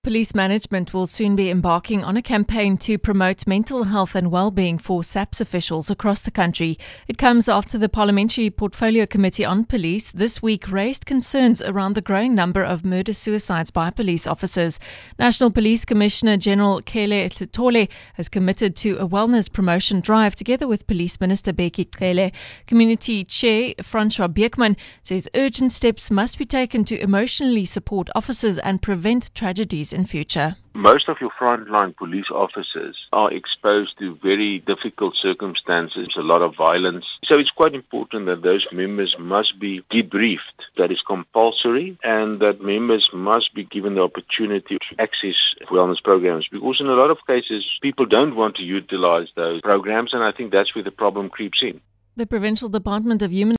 Police management will soon be embarking on a campaign to promote mental health and well-being for SAPS officials across the country. It comes after the Parliamentary Portfolio Committee on Police this week raised concerns around the growing number of murder-suicides by police officers. National Police Commissioner General Kele Tlhole has committed to a wellness promotion drive together with Police Minister Bheki Cele. Community Chair Francois Beekman says urgent steps must be taken to emotionally support officers and prevent tragedies in future. Most of your frontline police officers are exposed to very difficult circumstances, a lot of violence. So it's quite important that those members must be debriefed. That is compulsory, and that members must be given the opportunity to access wellness programs, because in a lot of cases people don't want to utilize those programs, and I think that's where the problem creeps in. The Provincial Department of Human